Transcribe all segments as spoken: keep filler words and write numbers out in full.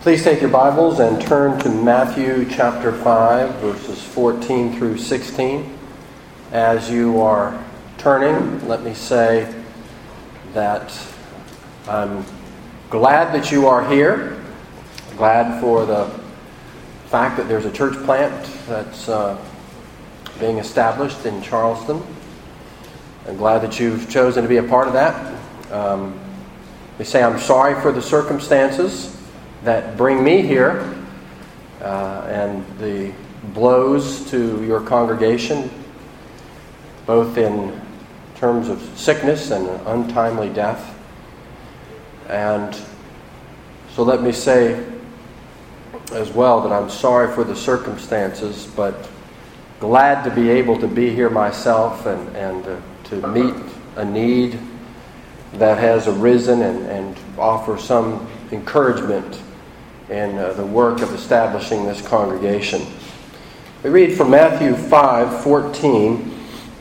Please take your Bibles and turn to Matthew chapter five, verses fourteen through sixteen. As you are turning, let me say that I'm glad that you are here. Glad for the fact that there's a church plant that's uh, being established in Charleston. I'm glad that you've chosen to be a part of that. Um, we say I'm sorry for the circumstances that bring me here uh, and the blows to your congregation, both in terms of sickness and untimely death. And so let me say as well that I'm sorry for the circumstances, but glad to be able to be here myself and, and uh, to meet a need that has arisen and, and offer some encouragement in uh, the work of establishing this congregation. We read from Matthew five fourteen.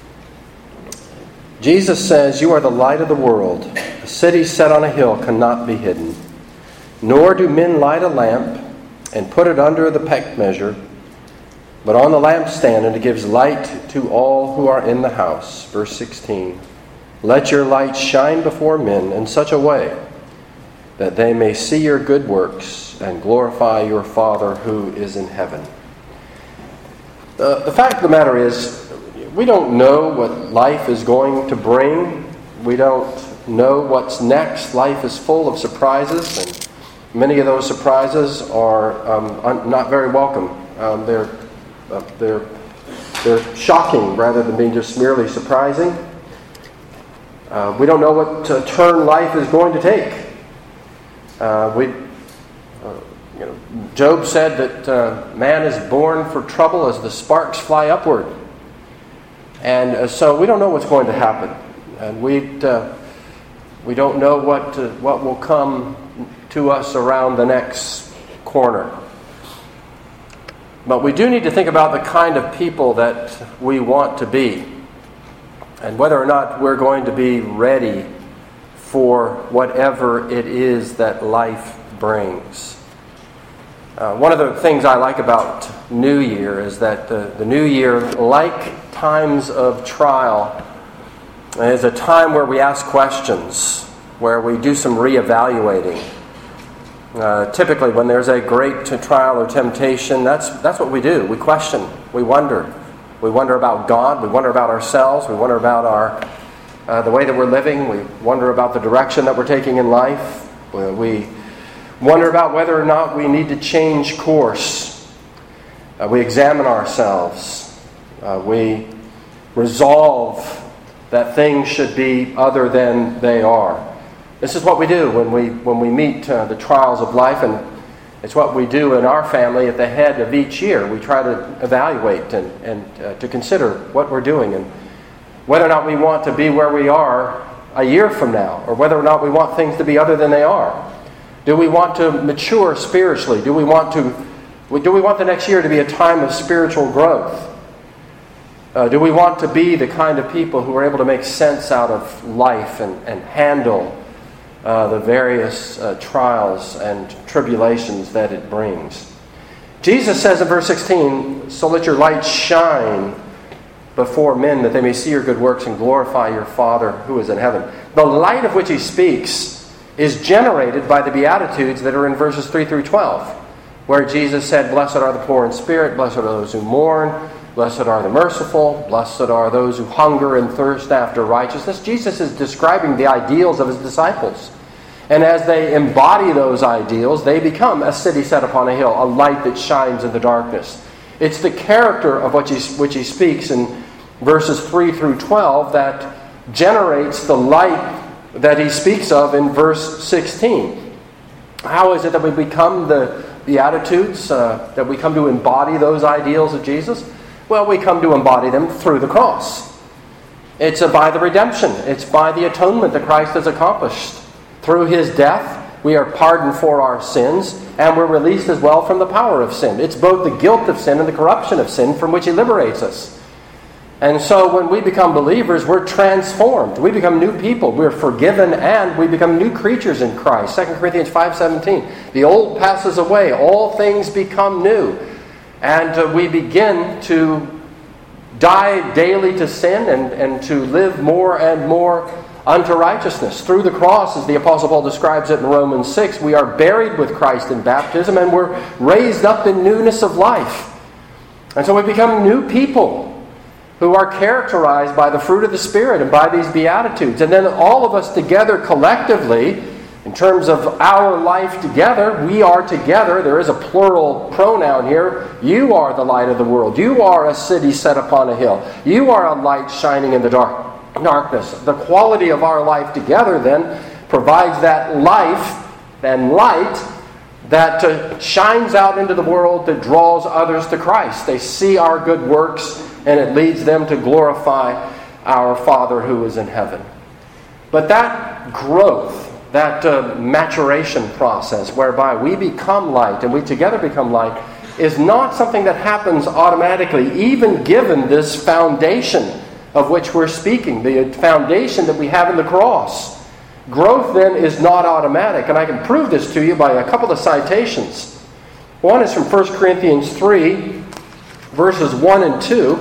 Jesus says, "You are the light of the world. A city set on a hill cannot be hidden. Nor do men light a lamp and put it under the peck measure, but on the lampstand, and it gives light to all who are in the house." Verse sixteen. "Let your light shine before men in such a way that they may see your good works and glorify your Father who is in heaven." Uh, the fact of the matter is, we don't know what life is going to bring. We don't know what's next. Life is full of surprises, and many of those surprises are um, un- not very welcome. Um, they're uh, they're they're shocking rather than being just merely surprising. Uh, we don't know what uh, turn life is going to take. Uh, we, uh, you know, Job said that uh, man is born for trouble as the sparks fly upward, and uh, so we don't know what's going to happen, and we uh, we don't know what uh, what will come to us around the next corner. But we do need to think about the kind of people that we want to be, and whether or not we're going to be ready for whatever it is that life brings. Uh, one of the things I like about New Year is that the, the New Year, like times of trial, is a time where we ask questions, where we do some reevaluating. Uh, typically, when there's a great trial or temptation, that's that's what we do. We question, we wonder. We wonder about God, we wonder about ourselves, we wonder about our Uh, the way that we're living. We wonder about the direction that we're taking in life. We wonder about whether or not we need to change course. Uh, we examine ourselves. Uh, we resolve that things should be other than they are. This is what we do when we when we meet uh, the trials of life, and it's what we do in our family at the head of each year. We try to evaluate and, and uh, to consider what we're doing and whether or not we want to be where we are a year from now, or whether or not we want things to be other than they are. Do we want to mature spiritually? Do we want to? Do we want the next year to be a time of spiritual growth? Uh, do we want to be the kind of people who are able to make sense out of life and, and handle uh, the various uh, trials and tribulations that it brings? Jesus says in verse sixteen, "So let your light shine before men, that they may see your good works and glorify your Father who is in heaven." The light of which he speaks is generated by the Beatitudes that are in verses three through twelve, where Jesus said, "Blessed are the poor in spirit, blessed are those who mourn, blessed are the merciful, blessed are those who hunger and thirst after righteousness." Jesus is describing the ideals of his disciples. And as they embody those ideals, they become a city set upon a hill, a light that shines in the darkness. It's the character of which he, which he speaks in verses three through twelve that generates the light that he speaks of in verse sixteen. How is it that we become the Beatitudes, uh, that we come to embody those ideals of Jesus? Well, we come to embody them through the cross. It's by the redemption. It's by the atonement that Christ has accomplished. Through his death, we are pardoned for our sins, and we're released as well from the power of sin. It's both the guilt of sin and the corruption of sin from which he liberates us. And so when we become believers, we're transformed. We become new people. We're forgiven and we become new creatures in Christ. Second Corinthians five seventeen. The old passes away. All things become new. And uh, we begin to die daily to sin and, and to live more and more unto righteousness. Through the cross, as the Apostle Paul describes it in Romans six, we are buried with Christ in baptism and we're raised up in newness of life. And so we become new people who are characterized by the fruit of the Spirit and by these Beatitudes. And then all of us together collectively, in terms of our life together, we are together. There is a plural pronoun here. You are the light of the world. You are a city set upon a hill. You are a light shining in the dark, darkness. The quality of our life together then provides that life and light that uh, shines out into the world, that draws others to Christ. They see our good works and it leads them to glorify our Father who is in heaven. But that growth, that uh, maturation process whereby we become light and we together become light is not something that happens automatically, even given this foundation of which we're speaking, the foundation that we have in the cross. Growth then is not automatic, and I can prove this to you by a couple of citations. One is from First Corinthians three, verses one and two,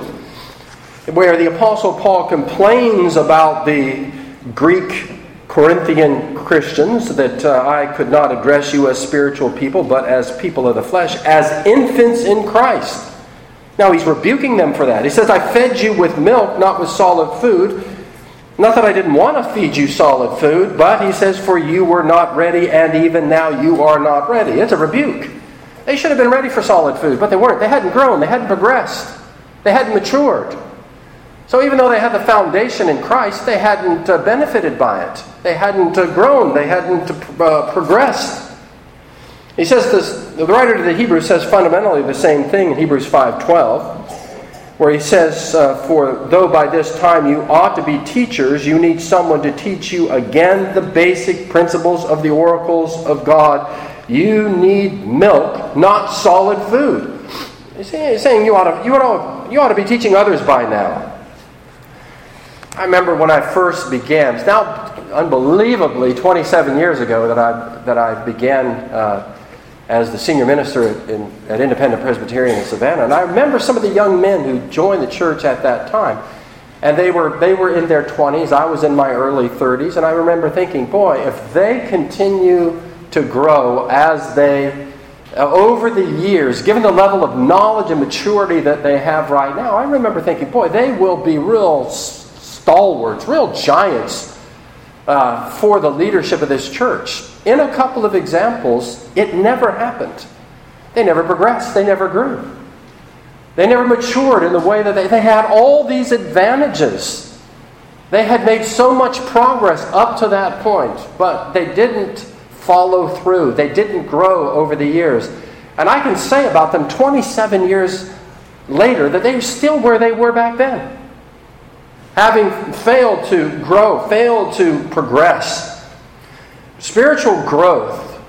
where the Apostle Paul complains about the Greek Corinthian Christians, that uh, I could not address you as spiritual people, but as people of the flesh, as infants in Christ. Now he's rebuking them for that. He says, I fed you with milk, not with solid food. Not that I didn't want to feed you solid food, but he says, for you were not ready, and even now you are not ready. It's a rebuke. They should have been ready for solid food, but they weren't. They hadn't grown. They hadn't progressed. They hadn't matured. So even though they had the foundation in Christ, they hadn't uh, benefited by it. They hadn't uh, grown. They hadn't uh, progressed. He says this, the writer to the Hebrews says fundamentally the same thing in Hebrews five twelve, where he says, uh, for though by this time you ought to be teachers, you need someone to teach you again the basic principles of the oracles of God. You need milk, not solid food. He's saying you ought to, you ought to, you ought to be teaching others by now. I remember when I first began, it's now unbelievably twenty-seven years ago that I that I began uh, as the senior minister at, in, at Independent Presbyterian in Savannah. And I remember some of the young men who joined the church at that time. And they were they were in their twenties. I was in my early thirties. And I remember thinking, boy, if they continue to grow as they, uh, over the years, given the level of knowledge and maturity that they have right now, I remember thinking, boy, they will be real stalwarts, real giants uh, for the leadership of this church. In a couple of examples, it never happened. They never progressed. They never grew. They never matured in the way that they, they had all these advantages. They had made so much progress up to that point, but they didn't follow through. They didn't grow over the years. And I can say about them twenty-seven years later that they were still where they were back then. Having failed to grow, failed to progress. Spiritual growth,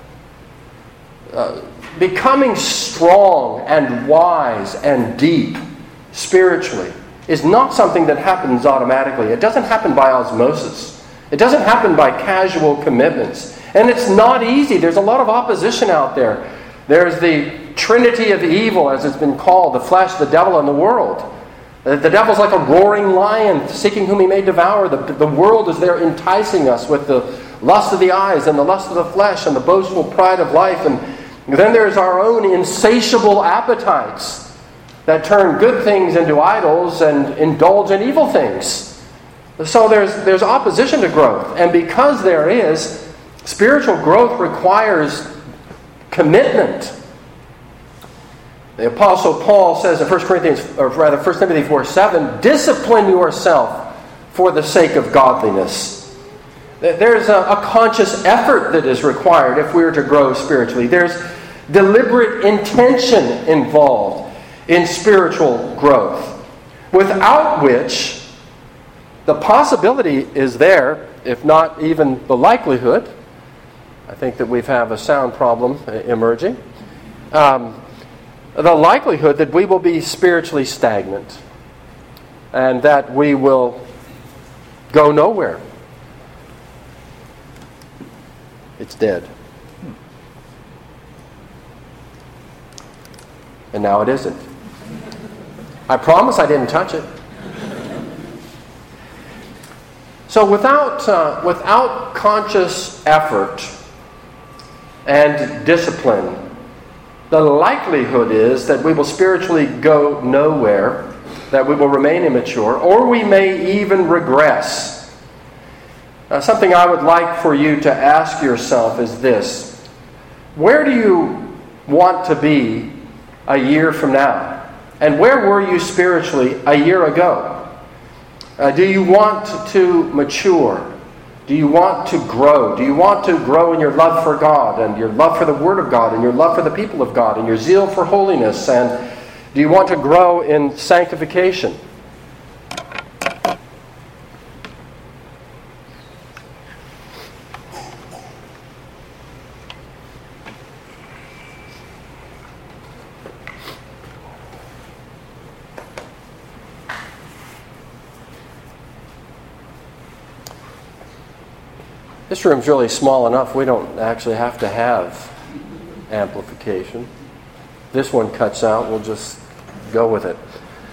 uh, becoming strong and wise and deep spiritually, is not something that happens automatically. It doesn't happen by osmosis. It doesn't happen by casual commitments. And it's not easy. There's a lot of opposition out there. There's the trinity of evil, as it's been called, the flesh, the devil, and the world. The devil's like a roaring lion, seeking whom he may devour. The, the world is there enticing us with the lust of the eyes and the lust of the flesh and the boastful pride of life. And then there's our own insatiable appetites that turn good things into idols and indulge in evil things. So there's, there's opposition to growth. And because there is, spiritual growth requires commitment. The Apostle Paul says in First Corinthians, or rather First Timothy four seven, discipline yourself for the sake of godliness. There's a, a conscious effort that is required if we are to grow spiritually. There's deliberate intention involved in spiritual growth, without which the possibility is there, if not even the likelihood. I think that we have a sound problem emerging. Um, the likelihood that we will be spiritually stagnant. and that we will go nowhere. It's dead. And now it isn't. I promise I didn't touch it. So without, uh, without conscious effort and discipline, the likelihood is that we will spiritually go nowhere, that we will remain immature, or we may even regress. Uh, something I would like for you to ask yourself is this: where do you want to be a year from now? And where were you spiritually a year ago? Uh, do you want to mature? Do you want to grow? Do you want to grow in your love for God and your love for the Word of God and your love for the people of God and your zeal for holiness? And do you want to grow in sanctification? This room's really small enough we don't actually have to have amplification. This one cuts out, we'll just go with it.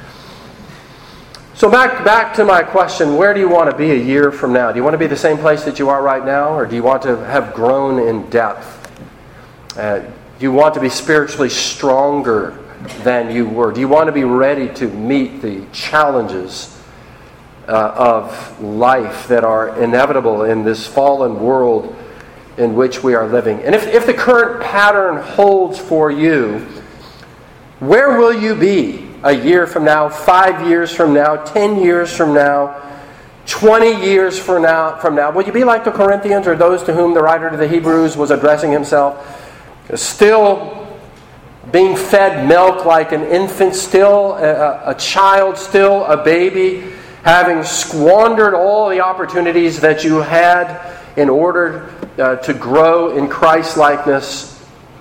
So back, back to my question, where do you want to be a year from now? Do you want to be the same place that you are right now, or do you want to have grown in depth? Uh, do you want to be spiritually stronger than you were? Do you want to be ready to meet the challenges Uh, of life that are inevitable in this fallen world in which we are living? And if, if the current pattern holds for you, where will you be a year from now, five years from now, ten years from now, twenty years from now? From now, will you be like the Corinthians or those to whom the writer to the Hebrews was addressing himself? Still being fed milk like an infant, still a, a child, still a baby, having squandered all the opportunities that you had in order uh, to grow in Christ-likeness?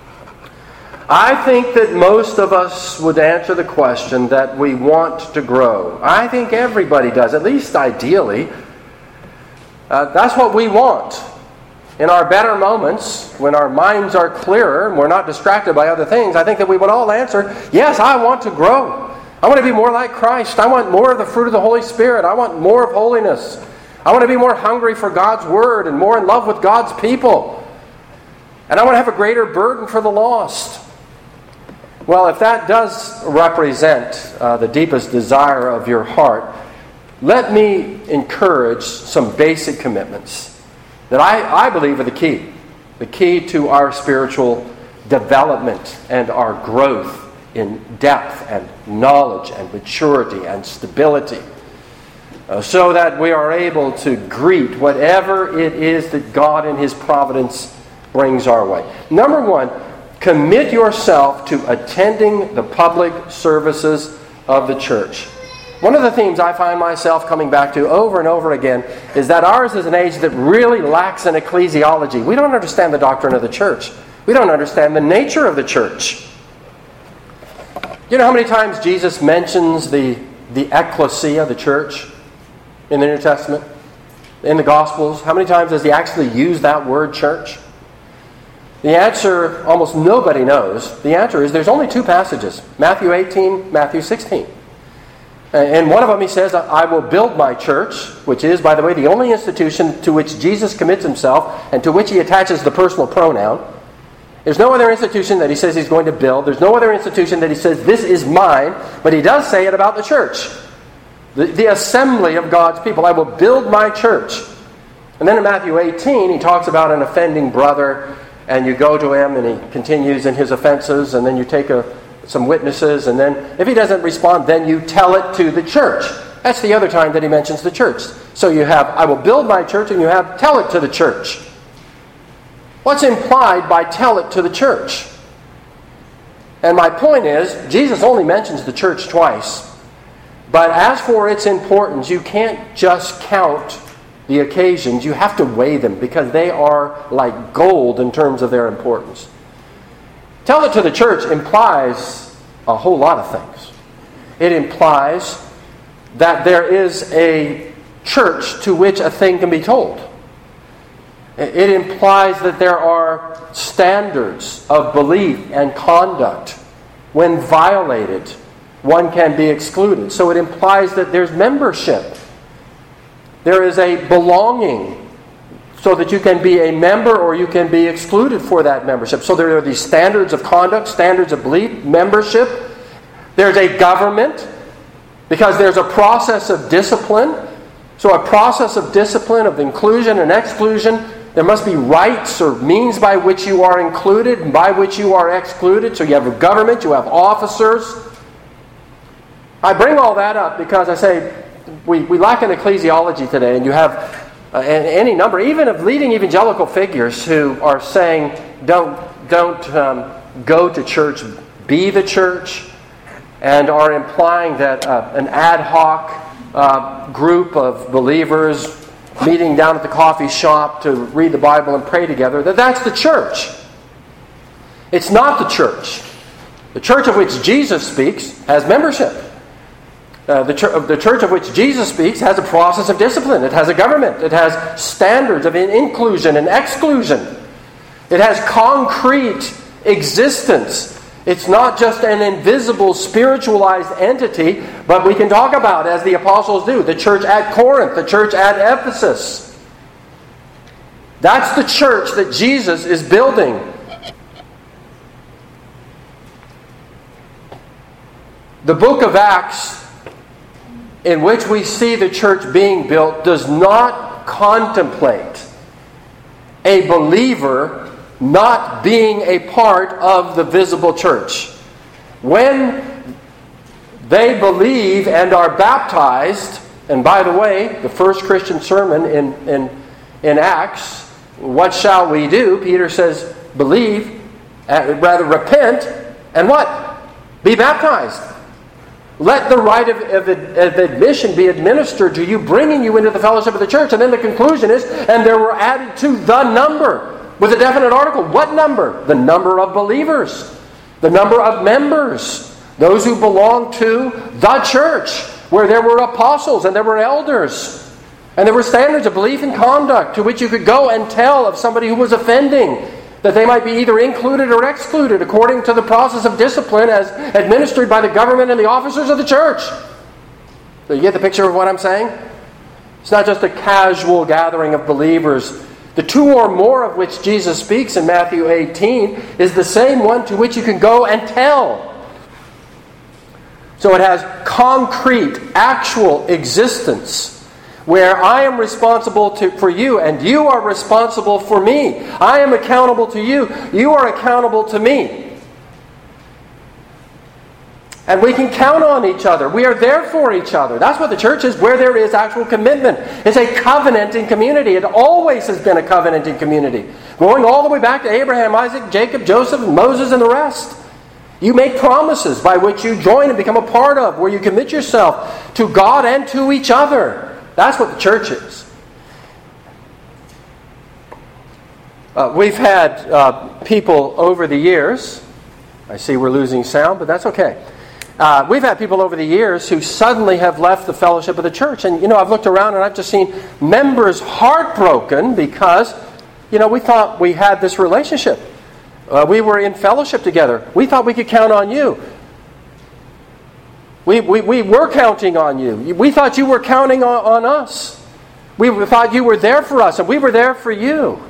I think that most of us would answer the question that we want to grow. I think everybody does, at least ideally. Uh, that's what we want. In our better moments, when our minds are clearer and we're not distracted by other things, I think that we would all answer, yes, I want to grow. I want to be more like Christ. I want more of the fruit of the Holy Spirit. I want more of holiness. I want to be more hungry for God's Word and more in love with God's people. And I want to have a greater burden for the lost. Well, if that does represent uh, the deepest desire of your heart, let me encourage some basic commitments that I, I believe are the key. The key to our spiritual development and our growth in depth and knowledge and maturity and stability, uh, so that we are able to greet whatever it is that God in His providence brings our way. Number one, commit yourself to attending the public services of the church. One of the themes I find myself coming back to over and over again is that ours is an age that really lacks an ecclesiology. We don't understand the doctrine of the church. We don't understand the nature of the church. You know how many times Jesus mentions the, the ecclesia, the church, in the New Testament? In the Gospels? How many times does He actually use that word, church? The answer, almost nobody knows. The answer is there's only two passages. Matthew eighteen, Matthew sixteen. And one of them He says, I will build my church, which is, by the way, the only institution to which Jesus commits Himself and to which He attaches the personal pronoun. There's no other institution that He says He's going to build. There's no other institution that He says, this is mine. But He does say it about the church. The, the assembly of God's people. I will build my church. And then in Matthew eighteen, He talks about an offending brother. And you go to him and he continues in his offenses. And then you take a, some witnesses. And then if he doesn't respond, then you tell it to the church. That's the other time that He mentions the church. So you have, I will build my church, and you have, tell it to the church. What's implied by tell it to the church? And my point is, Jesus only mentions the church twice. But as for its importance, you can't just count the occasions. You have to weigh them because they are like gold in terms of their importance. Tell it to the church implies a whole lot of things. It implies that there is a church to which a thing can be told. It implies that there are standards of belief and conduct. When violated, one can be excluded. So it implies that there's membership. There is a belonging so that you can be a member or you can be excluded for that membership. So there are these standards of conduct, standards of belief, membership. There's a government because there's a process of discipline. So a process of discipline, of inclusion and exclusion. There must be rights or means by which you are included and by which you are excluded. So you have a government, you have officers. I bring all that up because I say we, we lack an ecclesiology today, and you have uh, any number, even of leading evangelical figures who are saying, don't, don't um, go to church, be the church, and are implying that uh, an ad hoc uh, group of believers meeting down at the coffee shop to read the Bible and pray together, that that's the church. It's not the church. The church of which Jesus speaks has membership. Uh, the, ch- the church of which Jesus speaks has a process of discipline. It has a government. It has standards of inclusion and exclusion. It has concrete existence. It's not just an invisible, spiritualized entity, but we can talk about, as the apostles do, the church at Corinth, the church at Ephesus. That's the church that Jesus is building. The book of Acts, in which we see the church being built, does not contemplate a believer not being a part of the visible church. When they believe and are baptized, and by the way, the first Christian sermon in, in, in Acts, what shall we do? Peter says, believe, rather repent, and what? Be baptized. Let the rite of, of, of admission be administered to you, bringing you into the fellowship of the church. And then the conclusion is, and there were added to the number, with a definite article. What number? The number of believers. The number of members. Those who belong to the church, where there were apostles and there were elders. And there were standards of belief and conduct to which you could go and tell of somebody who was offending, that they might be either included or excluded according to the process of discipline as administered by the government and the officers of the church. So you get the picture of what I'm saying? It's not just a casual gathering of believers. The two or more of which Jesus speaks in Matthew eighteen is the same one to which you can go and tell. So it has concrete, actual existence, where I am responsible to, for you, and you are responsible for me. I am accountable to you. You are accountable to me. And we can count on each other. We are there for each other. That's what the church is, where there is actual commitment. It's a covenanting community. It always has been a covenanting community. Going all the way back to Abraham, Isaac, Jacob, Joseph, Moses, and the rest. You make promises by which you join and become a part of, where you commit yourself to God and to each other. That's what the church is. Uh, we've had uh, people over the years, I see we're losing sound, but that's okay. Uh, we've had people over the years who suddenly have left the fellowship of the church. And, you know, I've looked around and I've just seen members heartbroken because, you know, we thought we had this relationship. Uh, we were in fellowship together. We thought we could count on you. We, we, we were counting on you. We thought you were counting on, on us. We thought you were there for us and we were there for you.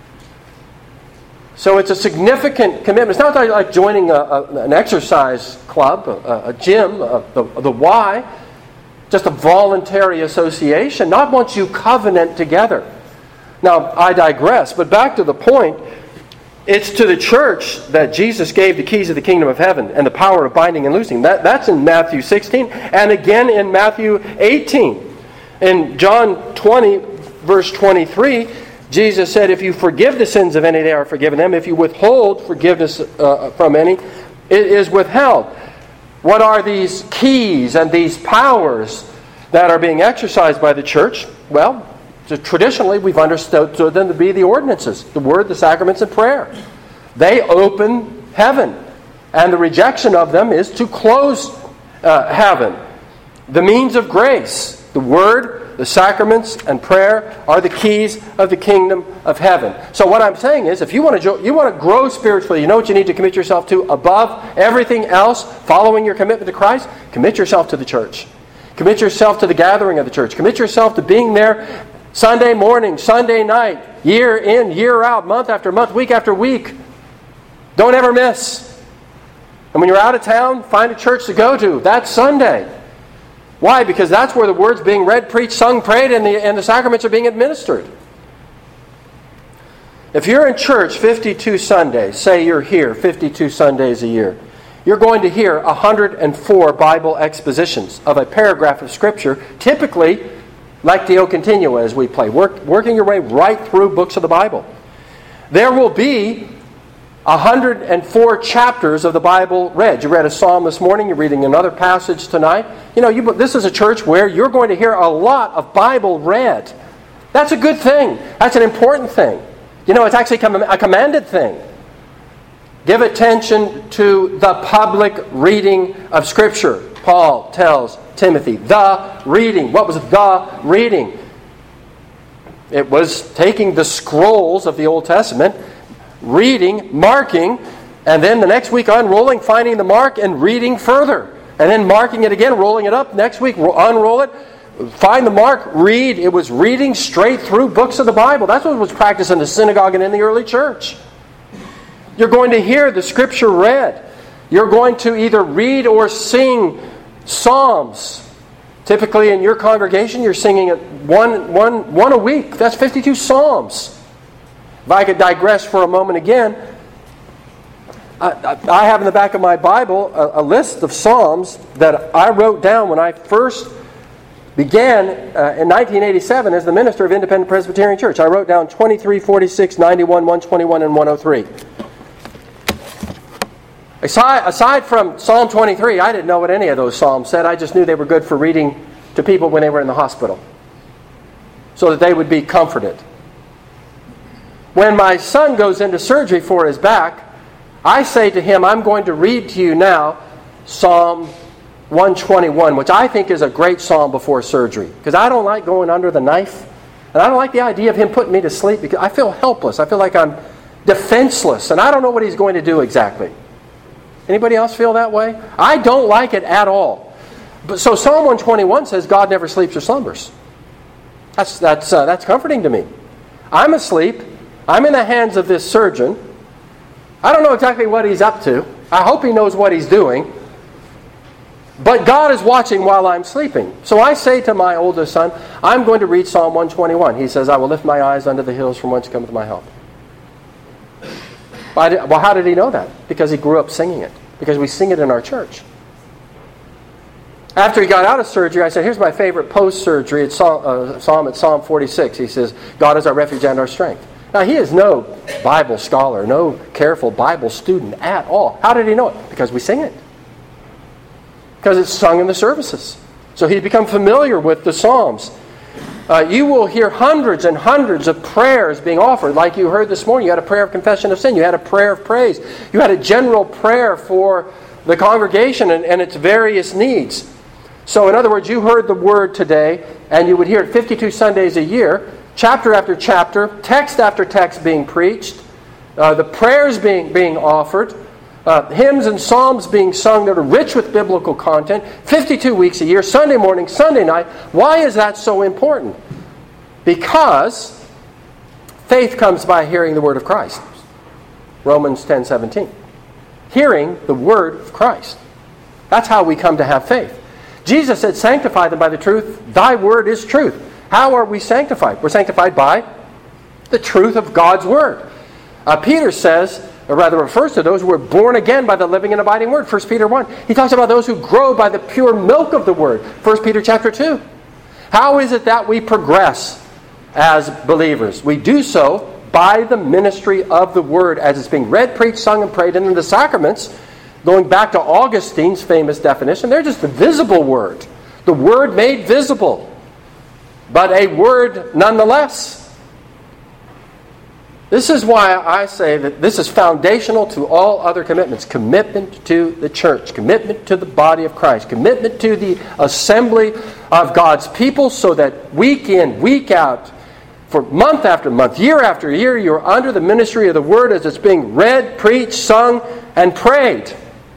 So it's a significant commitment. It's not like joining a, a, an exercise club, a, a gym, a, the, the Y, just a voluntary association, not once you covenant together. Now, I digress, but back to the point, it's to the church that Jesus gave the keys of the kingdom of heaven and the power of binding and loosing. That, that's in Matthew sixteen, and again in Matthew eighteen. In John twenty, verse twenty-three, Jesus said, if you forgive the sins of any, they are forgiven them. If you withhold forgiveness uh, from any, it is withheld. What are these keys and these powers that are being exercised by the church? Well, traditionally we've understood them to be the ordinances, the word, the sacraments, and prayer. They open heaven, and the rejection of them is to close uh, heaven. the means of grace. The Word, the sacraments, and prayer are the keys of the kingdom of heaven. So what I'm saying is, if you want to you want to grow spiritually, you know what you need to commit yourself to above everything else, following your commitment to Christ? Commit yourself to the church. Commit yourself to the gathering of the church. Commit yourself to being there Sunday morning, Sunday night, year in, year out, month after month, week after week. Don't ever miss. And when you're out of town, find a church to go to. That's Sunday. Why? Because that's where the Word's being read, preached, sung, prayed, and the, and the sacraments are being administered. If you're in church fifty-two Sundays, say you're here fifty-two Sundays a year, you're going to hear one hundred four Bible expositions of a paragraph of Scripture, typically Lectio Continua as we play, work, working your way right through books of the Bible. There will be one hundred four chapters of the Bible read. You read a psalm this morning. You're reading another passage tonight. You know, you, this is a church where you're going to hear a lot of Bible read. That's a good thing. That's an important thing. You know, it's actually a commanded thing. Give attention to the public reading of Scripture. Paul tells Timothy, the reading. What was the reading? It was taking the scrolls of the Old Testament, reading, marking, and then the next week unrolling, finding the mark, and reading further. And then marking it again, rolling it up. Next week, unroll it, find the mark, read. It was reading straight through books of the Bible. That's what was practiced in the synagogue and in the early church. You're going to hear the Scripture read. You're going to either read or sing psalms. Typically in your congregation, you're singing it one, one, one a week. That's fifty-two psalms. If I could digress for a moment again, I, I have in the back of my Bible a, a list of psalms that I wrote down when I first began uh, in nineteen eighty-seven as the minister of Independent Presbyterian Church. I wrote down twenty-three, forty-six, ninety-one, one twenty-one, and one oh three. Aside, aside from Psalm twenty-three, I didn't know what any of those psalms said. I just knew they were good for reading to people when they were in the hospital, so that they would be comforted. When my son goes into surgery for his back, I say to him, I'm going to read to you now Psalm one twenty-one, which I think is a great psalm before surgery, because I don't like going under the knife, and I don't like the idea of him putting me to sleep, because I feel helpless. I feel like I'm defenseless, and I don't know what he's going to do exactly. Anybody else feel that way? I don't like it at all. But so Psalm one twenty-one says God never sleeps or slumbers. That's that's uh, that's comforting to me. I'm asleep. I'm in the hands of this surgeon. I don't know exactly what he's up to. I hope he knows what he's doing. But God is watching while I'm sleeping. So I say to my oldest son, I'm going to read Psalm one twenty-one. He says, I will lift my eyes unto the hills from whence cometh my help. Well, how did he know that? Because he grew up singing it. Because we sing it in our church. After he got out of surgery, I said, here's my favorite post-surgery it's Psalm, uh, Psalm, it's Psalm forty-six. He says, God is our refuge and our strength. Now, he is no Bible scholar, no careful Bible student at all. How did he know it? Because we sing it. Because it's sung in the services. So he's become familiar with the Psalms. Uh, you will hear hundreds and hundreds of prayers being offered. Like you heard this morning, you had a prayer of confession of sin. You had a prayer of praise. You had a general prayer for the congregation and, and its various needs. So in other words, you heard the word today, and you would hear it fifty-two Sundays a year, chapter after chapter, text after text being preached, uh, the prayers being, being offered, uh, hymns and psalms being sung that are rich with biblical content, fifty-two weeks a year, Sunday morning, Sunday night. Why is that so important? Because faith comes by hearing the word of Christ. Romans ten seventeen. Hearing the word of Christ. That's how we come to have faith. Jesus said, sanctify them by the truth. Thy word is truth. How are we sanctified? We're sanctified by the truth of God's word. Uh, Peter says, or rather refers to those who are born again by the living and abiding word. First Peter one. He talks about those who grow by the pure milk of the word. First Peter chapter two. How is it that we progress as believers? We do so by the ministry of the word as it's being read, preached, sung, and prayed. And in the sacraments, going back to Augustine's famous definition, they're just the visible word. The word made visible. But a word nonetheless. This is why I say that this is foundational to all other commitments. Commitment to the church, commitment to the body of Christ, commitment to the assembly of God's people, so that week in, week out, for month after month, year after year, you're under the ministry of the Word as it's being read, preached, sung, and prayed.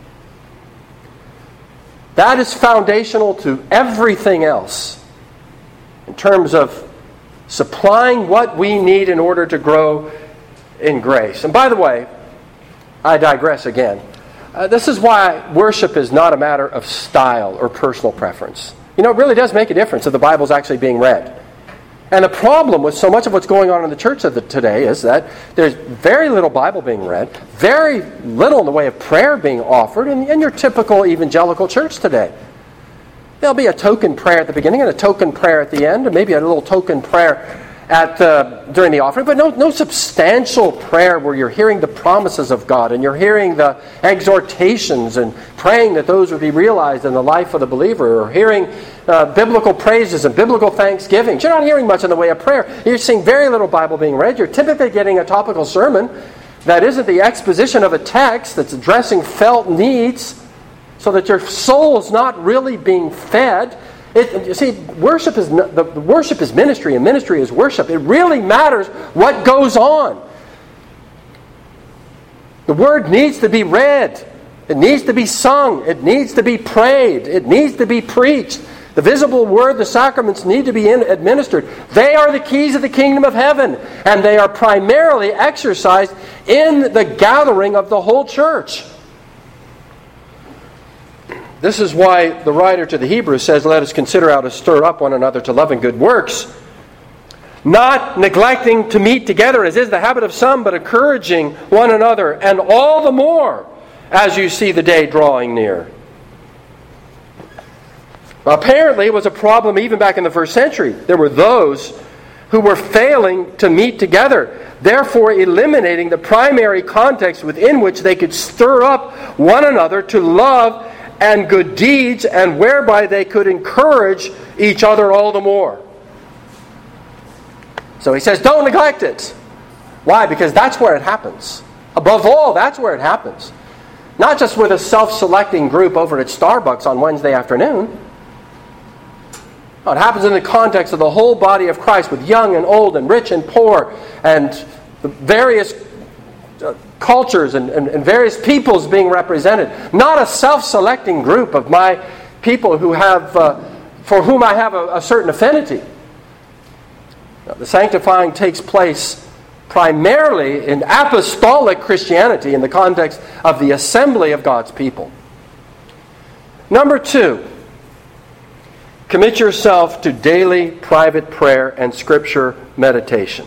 That is foundational to everything else in terms of supplying what we need in order to grow in grace. And by the way, I digress again. Uh, this is why worship is not a matter of style or personal preference. You know, it really does make a difference if the Bible's actually being read. And the problem with so much of what's going on in the church of the, today is that there's very little Bible being read, very little in the way of prayer being offered in, in your typical evangelical church today. There'll be a token prayer at the beginning and a token prayer at the end, or maybe a little token prayer at uh, during the offering, but no, no substantial prayer where you're hearing the promises of God and you're hearing the exhortations and praying that those would be realized in the life of the believer, or hearing uh, biblical praises and biblical thanksgivings. You're not hearing much in the way of prayer. You're seeing very little Bible being read. You're typically getting a topical sermon that isn't the exposition of a text, that's addressing felt needs, so that your soul is not really being fed. It, you see, worship is the, the worship is ministry, and ministry is worship. It really matters what goes on. The Word needs to be read. It needs to be sung. It needs to be prayed. It needs to be preached. The visible Word, the sacraments need to be in, administered. They are the keys of the kingdom of heaven, and they are primarily exercised in the gathering of the whole church. This is why the writer to the Hebrews says, let us consider how to stir up one another to love and good works, not neglecting to meet together, as is the habit of some, but encouraging one another, and all the more as you see the day drawing near. Apparently, it was a problem even back in the first century. There were those who were failing to meet together, therefore eliminating the primary context within which they could stir up one another to love and good deeds, and whereby they could encourage each other all the more. So he says, don't neglect it. Why? Because that's where it happens. Above all, that's where it happens. Not just with a self-selecting group over at Starbucks on Wednesday afternoon. No, it happens in the context of the whole body of Christ, with young and old and rich and poor, and the various uh, cultures and, and, and various peoples being represented. Not a self-selecting group of my people who have, uh, for whom I have a, a certain affinity. Now, the sanctifying takes place primarily in apostolic Christianity in the context of the assembly of God's people. Number two, commit yourself to daily private prayer and scripture meditation.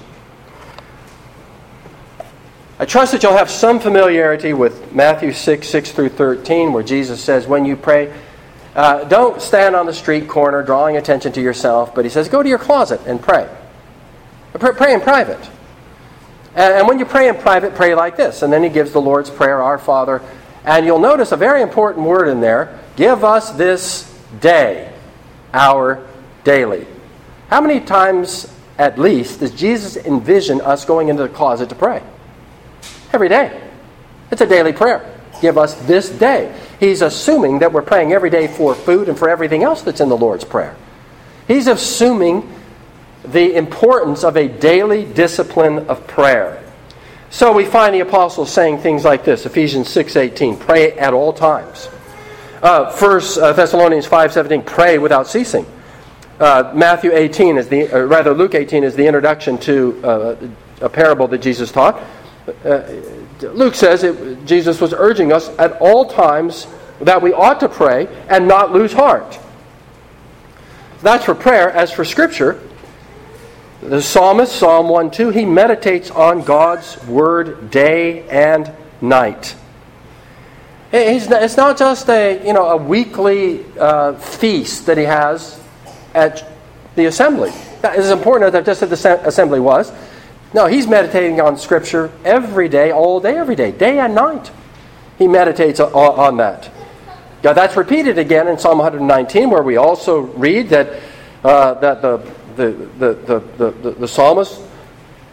I trust that you'll have some familiarity with Matthew six, six through thirteen, where Jesus says, when you pray, uh, don't stand on the street corner drawing attention to yourself, but he says, go to your closet and pray. Pray in private. And when you pray in private, pray like this. And then he gives the Lord's Prayer, Our Father. And you'll notice a very important word in there. Give us this day our daily. How many times, at least, does Jesus envision us going into the closet to pray? Every day. It's a daily prayer. Give us this day. He's assuming that we're praying every day for food and for everything else that's in the Lord's Prayer. He's assuming the importance of a daily discipline of prayer. So we find the apostles saying things like this, Ephesians six eighteen, pray at all times. Uh, First Thessalonians five seventeen, pray without ceasing. Uh, Matthew eighteen is the, or rather Luke eighteen is the introduction to uh, a parable that Jesus taught. Uh, Luke says it, Jesus was urging us at all times that we ought to pray and not lose heart. That's for prayer. As for Scripture, the psalmist, Psalm one two, he meditates on God's Word day and night. It's not just a, you know, a weekly uh, feast that he has at the assembly. That is important as just as the assembly was. No, he's meditating on Scripture every day, all day, every day, day and night. He meditates on, on that. Now that's repeated again in Psalm one nineteen, where we also read that uh, that the the the, the, the, the the psalmist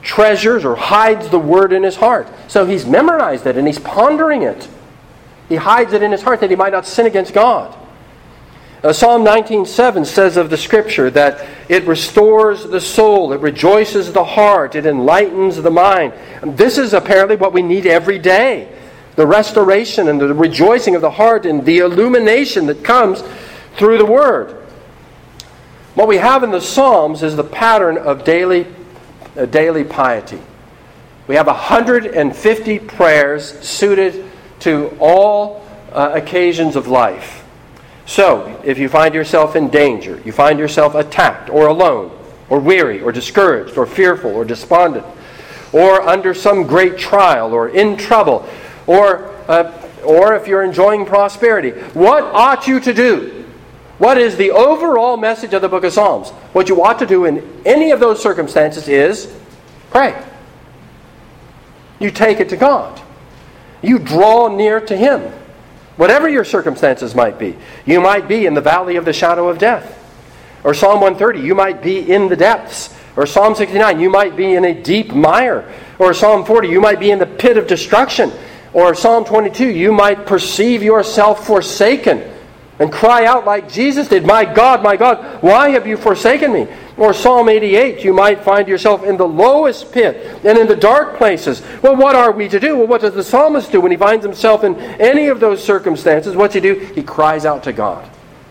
treasures or hides the word in his heart. So he's memorized it and he's pondering it. He hides it in his heart that he might not sin against God. Uh, Psalm nineteen seven says of the Scripture that it restores the soul, it rejoices the heart, it enlightens the mind. And this is apparently what we need every day. The restoration and the rejoicing of the heart and the illumination that comes through the Word. What we have in the Psalms is the pattern of daily, uh, daily piety. We have one hundred fifty prayers suited to all uh, occasions of life. So, if you find yourself in danger, you find yourself attacked or alone, or weary, or discouraged, or fearful, or despondent, or under some great trial, or in trouble, or uh, or if you're enjoying prosperity, what ought you to do? What is the overall message of the book of Psalms? What you ought to do in any of those circumstances is pray. You take it to God. You draw near to Him. Whatever your circumstances might be. You might be in the valley of the shadow of death. Or Psalm one thirty, you might be in the depths. Or Psalm sixty-nine, you might be in a deep mire. Or Psalm forty, you might be in the pit of destruction. Or Psalm twenty-two, you might perceive yourself forsaken and cry out like Jesus did, "My God, my God, why have you forsaken me?" Or Psalm eighty-eight, you might find yourself in the lowest pit and in the dark places. Well, what are we to do? Well, what does the psalmist do when he finds himself in any of those circumstances? What's he do? He cries out to God.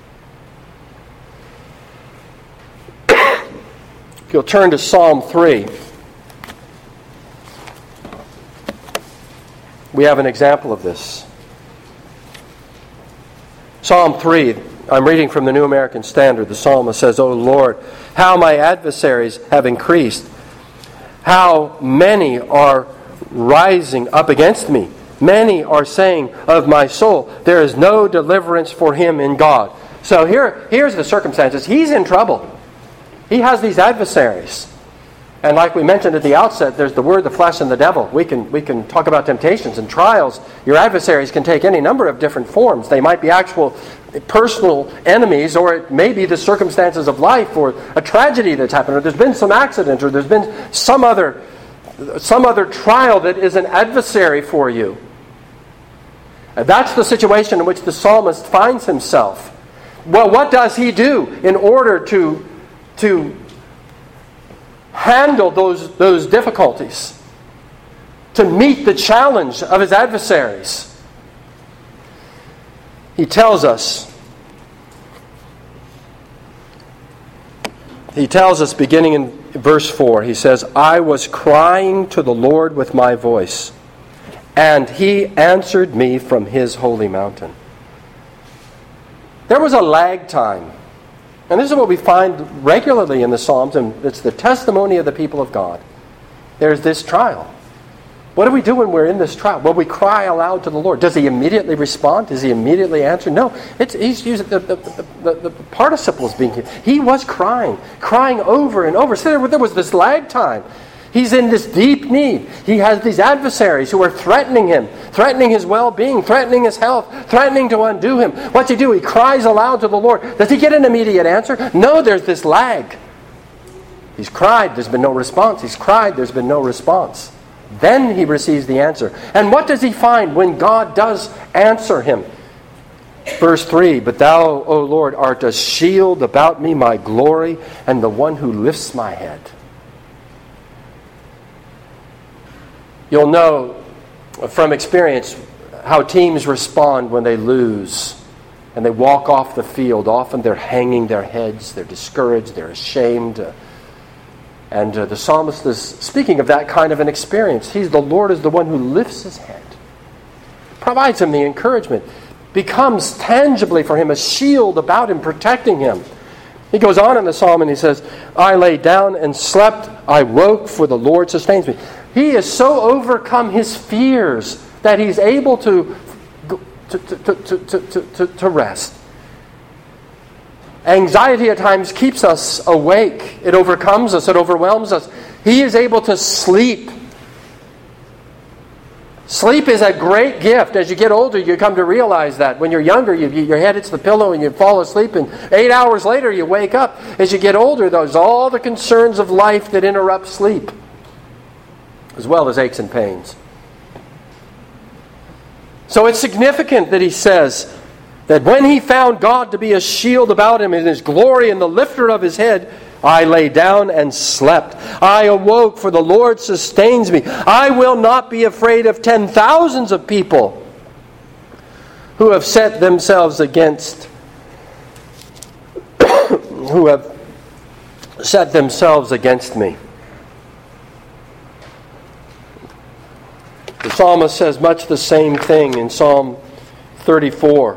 If you'll turn to Psalm three, we have an example of this. Psalm three, I'm reading from the New American Standard. The psalmist says, "O Lord, how my adversaries have increased. How many are rising up against me. Many are saying of my soul, there is no deliverance for him in God." So here, here's the circumstances. He's in trouble. He has these adversaries. And like we mentioned at the outset, there's the word, the flesh, and the devil. We can we can talk about temptations and trials. Your adversaries can take any number of different forms. They might be actual personal enemies, or it may be the circumstances of life, or a tragedy that's happened, or there's been some accident, or there's been some other some other trial that is an adversary for you. And that's the situation in which the psalmist finds himself. Well, what does he do in order to to handle those, those difficulties, to meet the challenge of his adversaries? He tells us, he tells us beginning in verse four, he says, "I was crying to the Lord with my voice, and He answered me from His holy mountain." There was a lag time. And this is what we find regularly in the Psalms, and it's the testimony of the people of God. There's this trial. What do we do when we're in this trial? Well, we cry aloud to the Lord. Does He immediately respond? Does He immediately answer? No. It's, he's using the, the, the, the, the participles being here. He was crying, crying over and over. So there, there was this lag time. He's in this deep need. He has these adversaries who are threatening him, threatening his well-being, threatening his health, threatening to undo him. What's he do? He cries aloud to the Lord. Does he get an immediate answer? No, there's this lag. He's cried, there's been no response. He's cried, there's been no response. Then he receives the answer. And what does he find when God does answer him? Verse three, "But thou, O Lord, art a shield about me, my glory, and the one who lifts my head." You'll know from experience how teams respond when they lose and they walk off the field. Often they're hanging their heads, they're discouraged, they're ashamed. Uh, and uh, the psalmist is speaking of that kind of an experience. He's the Lord is the one who lifts his head, provides him the encouragement, becomes tangibly for him a shield about him, protecting him. He goes on in the psalm and he says, "I lay down and slept, I woke, for the Lord sustains me." He is so overcome his fears that he's able to, to, to, to, to, to, to rest. Anxiety at times keeps us awake. It overcomes us. It overwhelms us. He is able to sleep. Sleep is a great gift. As you get older, you come to realize that. When you're younger, you, your head hits the pillow and you fall asleep, and eight hours later you wake up. As you get older, there's all the concerns of life that interrupt sleep. as well as aches and pains. So it's significant that he says that when he found God to be a shield about him in his glory and the lifter of his head, I lay down and slept. I awoke, for the Lord sustains me. I will not be afraid of ten thousands of people who have set themselves against, who have set themselves against me. The psalmist says much the same thing in Psalm thirty-four.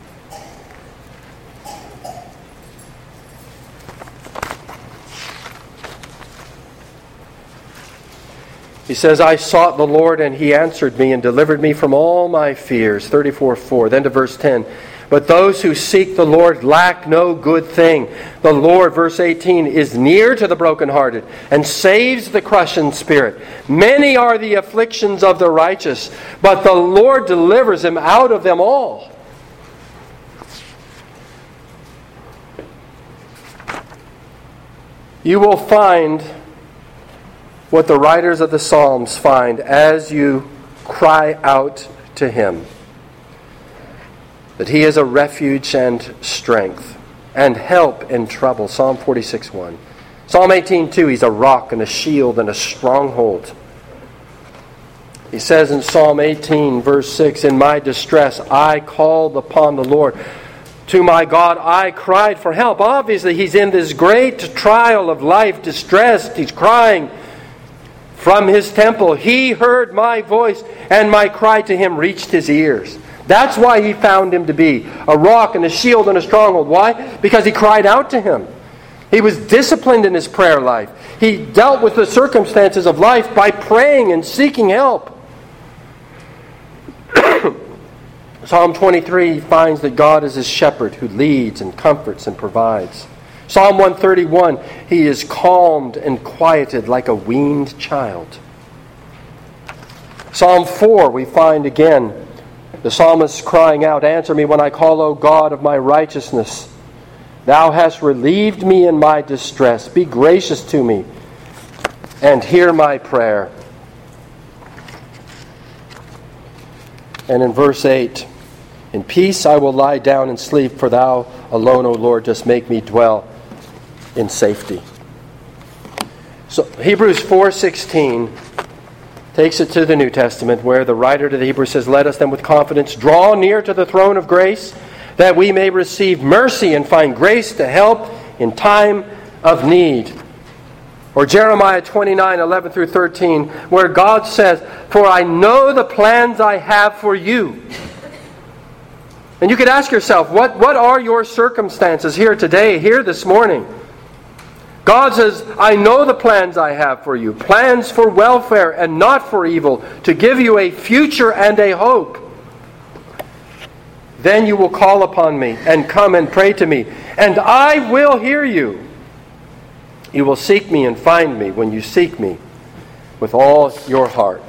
He says, I sought the Lord, and He answered me and delivered me from all my fears. thirty-four four. Then to verse ten. But those who seek the Lord lack no good thing. The Lord, verse eighteen, is near to the brokenhearted and saves the crushed in spirit. Many are the afflictions of the righteous, but the Lord delivers him out of them all. You will find what the writers of the Psalms find as you cry out to Him. That He is a refuge and strength and help in trouble. Psalm forty-six one. Psalm eighteen two, He's a rock and a shield and a stronghold. He says in Psalm eighteen verse six, in my distress I called upon the Lord. To my God I cried for help. Obviously he's in this great trial of life, distressed. He's crying from his temple. He heard my voice, and my cry to him reached his ears. That's why he found him to be a rock and a shield and a stronghold. Why? Because he cried out to him. He was disciplined in his prayer life. He dealt with the circumstances of life by praying and seeking help. Psalm twenty-three finds that God is his shepherd who leads and comforts and provides. Psalm one thirty-one, he is calmed and quieted like a weaned child. Psalm four, we find again the psalmist crying out, answer me when I call, O God of my righteousness. Thou hast relieved me in my distress. Be gracious to me and hear my prayer. And in verse eight, in peace I will lie down and sleep, for thou alone, O Lord, dost make me dwell in safety. So Hebrews four sixteen takes it to the New Testament, where the writer to the Hebrews says, let us then with confidence draw near to the throne of grace, that we may receive mercy and find grace to help in time of need. Or Jeremiah twenty-nine eleven through thirteen, where God says, for I know the plans I have for you. And you could ask yourself, what, what are your circumstances here today, here this morning? God says, I know the plans I have for you, plans for welfare and not for evil, to give you a future and a hope. Then you will call upon me and come and pray to me, and I will hear you. You will seek me and find me when you seek me with all your heart.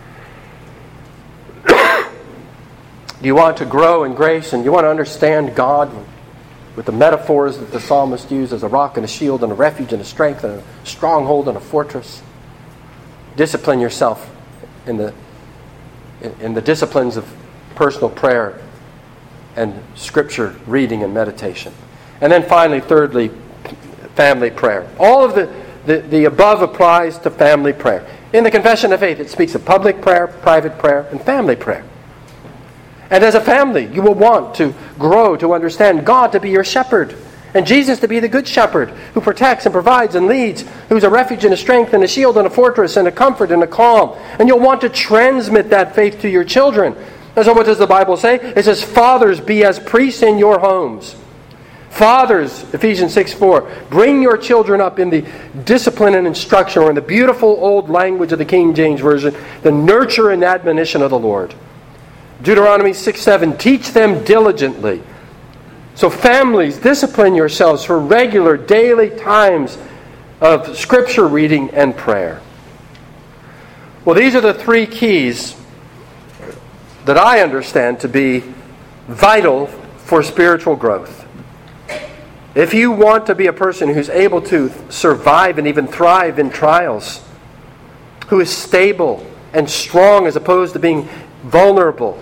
Do you want to grow in grace and you want to understand God with the metaphors that the psalmist used as a rock and a shield and a refuge and a strength and a stronghold and a fortress? Discipline yourself in the in, in the disciplines of personal prayer and scripture reading and meditation. And then finally, thirdly, family prayer. All of the, the, the above applies to family prayer. In the Confession of Faith, it speaks of public prayer, private prayer, and family prayer. And as a family, you will want to grow to understand God to be your shepherd, and Jesus to be the good shepherd who protects and provides and leads, who's a refuge and a strength and a shield and a fortress and a comfort and a calm. And you'll want to transmit that faith to your children. And so what does the Bible say? It says, fathers, be as priests in your homes. Fathers, Ephesians six four, bring your children up in the discipline and instruction, or in the beautiful old language of the King James Version, the nurture and admonition of the Lord. Deuteronomy six seven, teach them diligently. So families, discipline yourselves for regular daily times of scripture reading and prayer. Well, these are the three keys that I understand to be vital for spiritual growth. If you want to be a person who's able to survive and even thrive in trials, who is stable and strong as opposed to being vulnerable.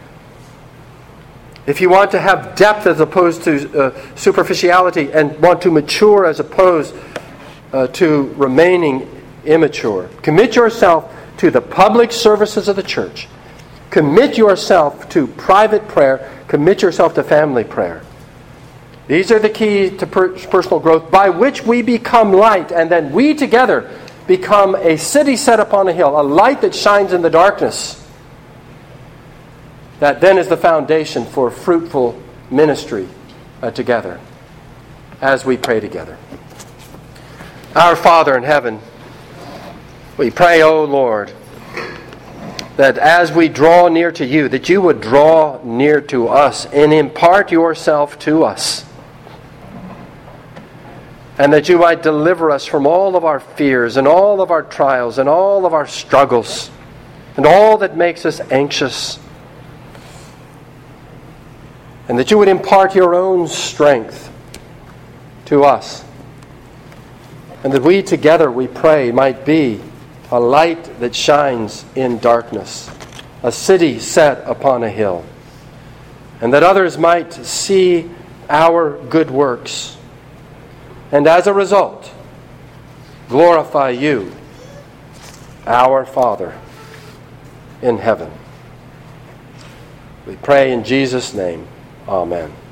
If you want to have depth as opposed to uh, superficiality, and want to mature as opposed uh, to remaining immature, commit yourself to the public services of the church. Commit yourself to private prayer. Commit yourself to family prayer. These are the keys to per- personal growth by which we become light, and then we together become a city set upon a hill, a light that shines in the darkness. That then is the foundation for fruitful ministry uh, together as we pray together. Our Father in heaven, we pray, O Lord, that as we draw near to you, that you would draw near to us and impart yourself to us. And that you might deliver us from all of our fears and all of our trials and all of our struggles and all that makes us anxious. And that you would impart your own strength to us. And that we together, we pray, might be a light that shines in darkness, a city set upon a hill. And that others might see our good works, and as a result, glorify you, our Father in heaven. We pray in Jesus' name. Amen.